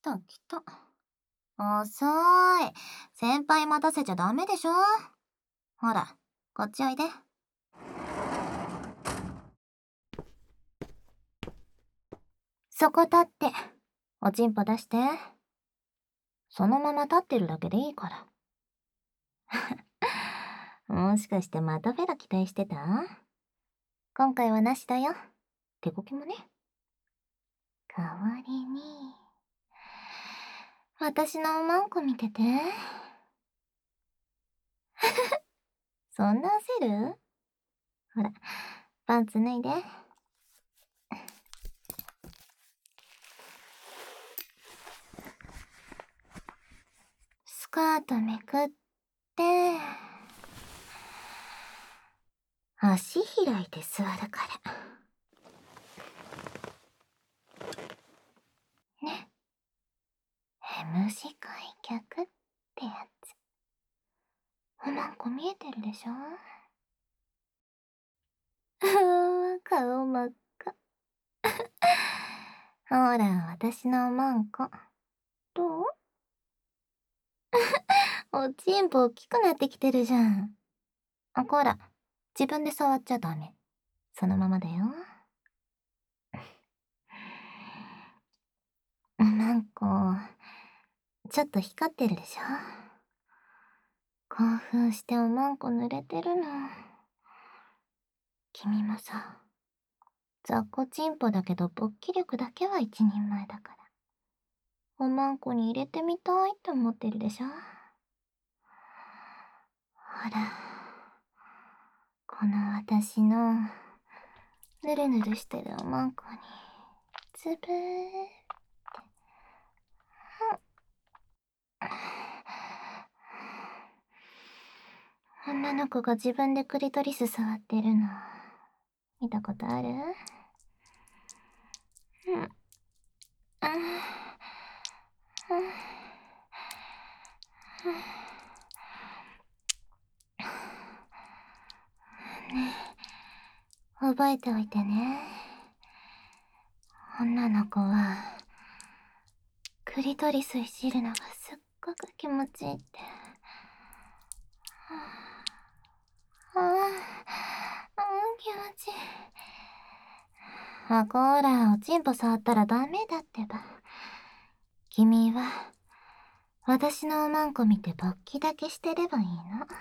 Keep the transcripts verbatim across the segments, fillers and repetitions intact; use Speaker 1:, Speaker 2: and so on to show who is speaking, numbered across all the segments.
Speaker 1: た来た。遅い。先輩待たせちゃダメでしょ。ほら、こっちおいで。そこ立って。おちんぽ出して。そのまま立ってるだけでいいから。もしかしてまたフェラ期待してた？今回はなしだよ。手こきもね。代わりに、私のおまんこ見てて。そんな焦る？ほら、パンツ脱いで。スカートめくって、足開いて座るから。ね。エムシ開脚ってやつ。おまんこ見えてるでしょ？うわ、顔真っ赤。ほら、私のおまんこ。どう？おちんぽ大きくなってきてるじゃん。あ、こら、自分で触っちゃダメ。そのままだよ。おまんこ、ちょっと光ってるでしょ？興奮しておまんこ濡れてるの。君もさ、雑魚ちんぽだけど勃起力だけは一人前だから。おまんこに入れてみたいって思ってるでしょ？ほら、この私のぬるぬるしてるおまんこにつぶーって女の子が自分でクリトリス触ってるの見たことある？うん。あねえ、覚えておいてね。女の子はクリトリスいじるのがすっごく気持ちいいって。ああ、うん、気持ちいい。あ、こら、おちんぽ触ったらダメだってば。君は、私のおまんこ見て勃起だけしてればいいの。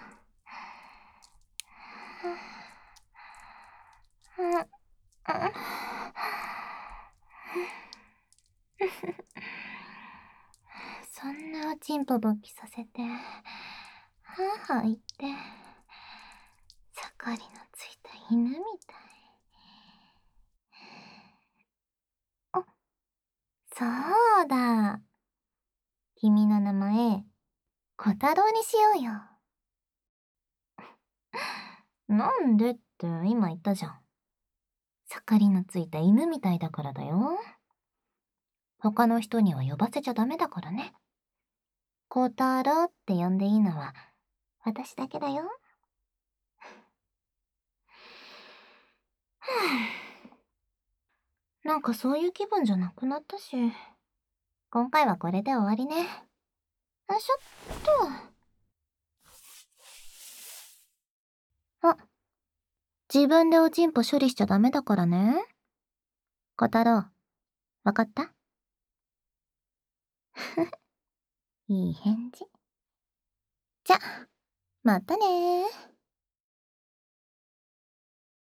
Speaker 1: うん、うん。そんなおちんぽ勃起させて、はぁはぁ言って、盛りのついた犬みたい。あ、そうだ。君の名前、小太郎にしようよ。なんでって今言ったじゃん。盛りのついた犬みたいだからだよ。他の人には呼ばせちゃダメだからね。小太郎って呼んでいいのは私だけだよ。なんかそういう気分じゃなくなったし、今回はこれで終わりね。よいしょっと。あ、自分でおちんぽ処理しちゃダメだからね。小太郎、わかった？いい返事。じゃ、またねー。